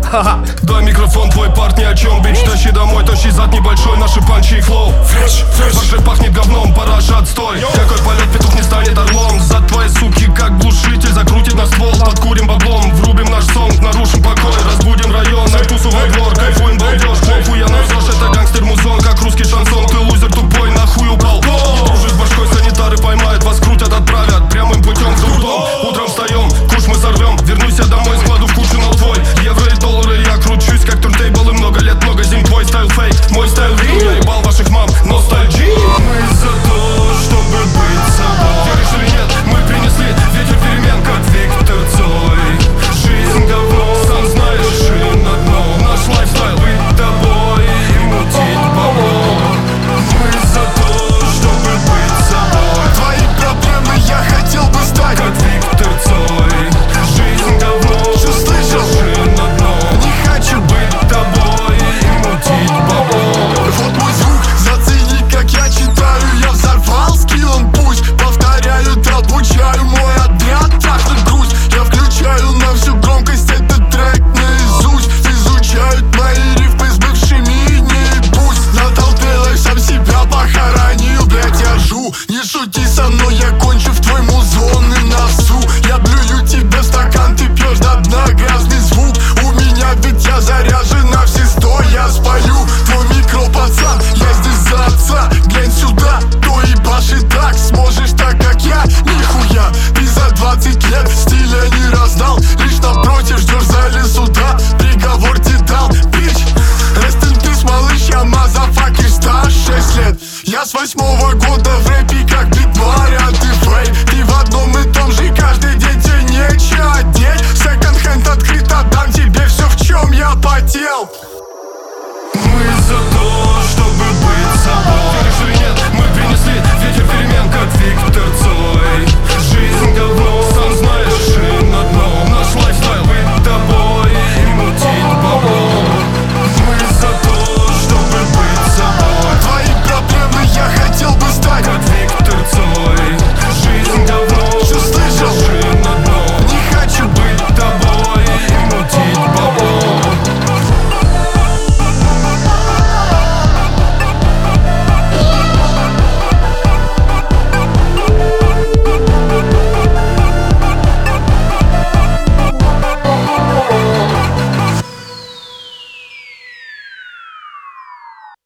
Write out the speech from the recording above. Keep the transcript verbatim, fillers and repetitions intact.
Дай микрофон, твой парт ни о чем. Бич, тащи домой, тащи зад небольшой, наши панчи и флоу. Фреш, фреш, ваше пахнет говном, параша отстой. Какой полет, петух не станет орлом. Зад твоей суки, как глушитель, закрутит на ствол.